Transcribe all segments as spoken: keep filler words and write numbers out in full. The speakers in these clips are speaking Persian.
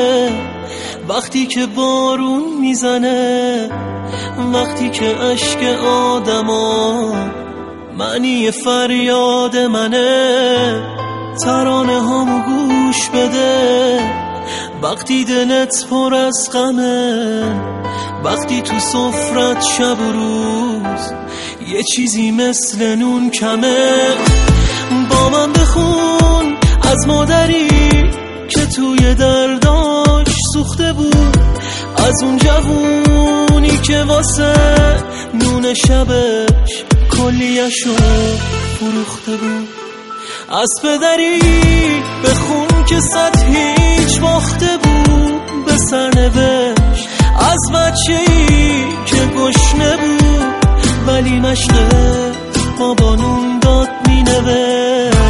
وقتی که بارون میزنه، وقتی که اشک آدما معنی فریاد منه. ترانه هامو گوش بده وقتی دلت پر از غمه، وقتی تو سفرت شب و روز یه چیزی مثل نون کمه. با من بخون از مادری که توی درداش سوخته بود، از اون جوونی که واسه نون شبش کلیه‌شو فروخته بود. از پدری بخون که صد هیچ باخته بود به سرنوشت، از بچه‌ای که گشنه بود ولی مشق بابا نون داد مینوشت.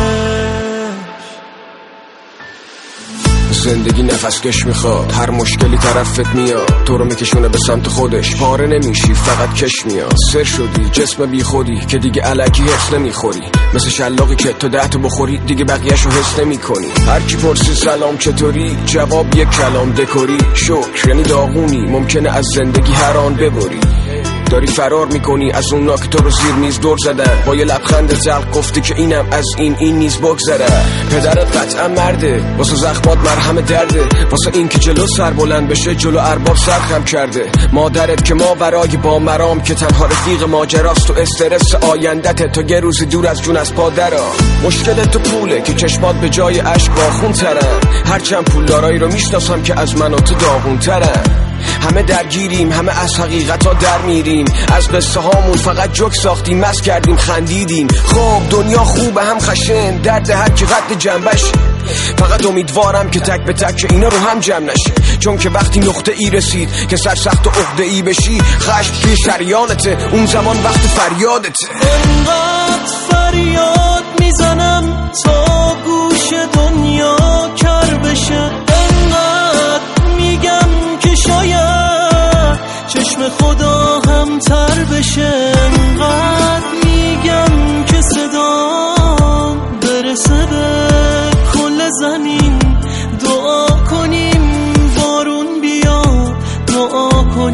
زندگی نفس کش میخواد، هر مشکلی طرفت میاد، تو رو میکشونه به سمت خودش، پاره نمیشی فقط کش میاد. سر شدی جسم بی خودی که دیگه الکی حس نمیخوری، مثل شلاقی که تو ده تا بخوری دیگه بقیه‌شو حس نمیکنی. هر کی پرسی سلام چطوری، جواب یک کلام دکوری. شکر یعنی داغونی، ممکنه از زندگی هر آن ببری. داری فرار میکنی از اونا که تو رو زیر میز دور زدن، با یه لبخند زلق گفتی که اینم از این این نیز بگذره. پدرت قطعا مرده، واسه زخمات مرهم درده، واسه این که جلو سر بلند بشه جلو ارباب سر خم کرده. مادرت که ما برای با مرام که تنها رفیق ماجراست، تو استرس آیندت تا یه روزی دور از جون از پادرا. مشکلت تو پوله که چشمات به جای اشک باخون ترن، هرچند پولدارایی رو میشناسم که از من و تو داغون ترن. همه درگیریم، همه از حقیقت ها در میریم، از قصه هامون فقط جوک ساختیم، مست کردیم خندیدیم. خب دنیا خوبه هم خشن، درد هر کی قد جنبش. فقط امیدوارم که تک به تک اینا رو هم جمع نشه، چون که وقتی نقطه ای رسید که سرسخت و عقده ای بشی، خشم توی شریانته، اون زمان وقت فریادته. انقدر فریاد میزنم تا گوش دنیا کر بشه، انقدر میگم که شاید چشم خدا هم تر بشه، انقدر میگم که صدام برسه به کل زمین. دعا کنیم بارون بیاد، دعا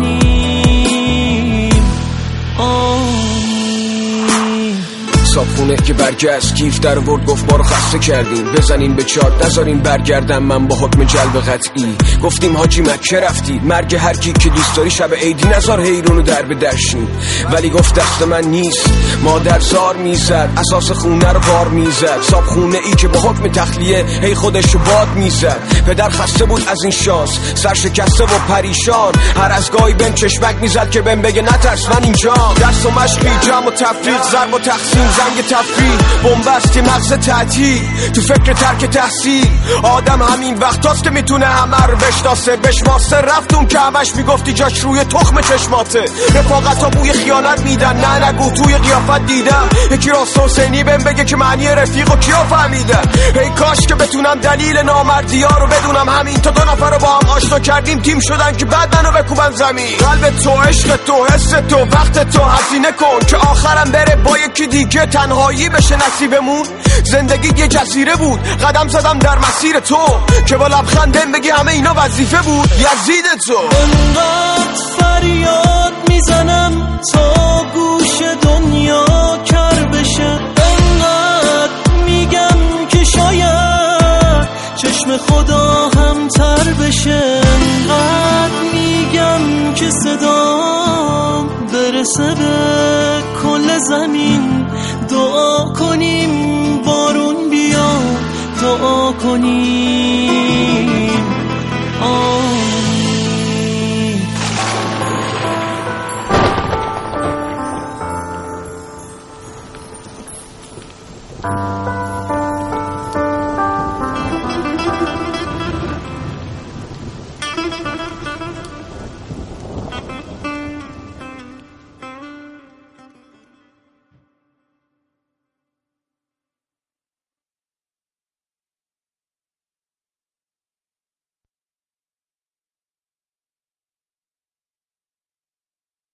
کنیم آمین. صابخونه که برگشت کیف در ورد گفت ما رو خسته کردیم، بزنین به چارت نذارین برگردم من با حکم جلب قطعی. گفتیم حاجی مکه رفتی، مرگ هر کی که دوست داری شب عیدی نذار حیرونو در به درشین. ولی گفت دست من نیست، مادر زار میزد، اساس خونه رو بار میزد. صابخونه ای که با حکم تخلیه هی خودشو باد میزد. پدر خسته بود از این شانس، سر شکسته و پریشان، هر از گاهی بهم چشمک میزد که بهم بگه نترس من اینجا. درس و مشقی، جمع و تفریق، ضرب و تقسیم، زنگ تفریح، بنبستی مغز تعطیل، تو فکر ترک تحصیل. آدم همین وقتاست که میتونه همه رو بشناسه، بشماسه. رفتون که همش میگفتی جاش روی تخم چشماته. رفاقت ها بوی خیانت میدن، نه نگو توی قیافت دیدم یکی راست حسینی بهم بگه که معنی رفیق و کیا فهمیدن. ای کاش که بتونم دلیل نامردی ها رو بدونم، همین تا دو نفر رو با هم آشنا کردیم تیم شدن که بعد منو بکوبن زمین. قلب تو، عشق تو، حس تو، وقت تو هزینه کن که آخرم بره با یکی دیگه تنهایی بشه نصیبمون. زندگی یه جزیره بود، قدم زدم در مسیر تو که با لبخندم بگی همه اینا وظیفه بود. یزید تو انقدر فریاد میزنم تا گوش دنیا کر بشه، انقدر میگم که شاید چشم خدا هم تر بشه، انقدر میگم که صدام برسه به کل زمین. دعا کنیم بارون بیاد، دعا کنیم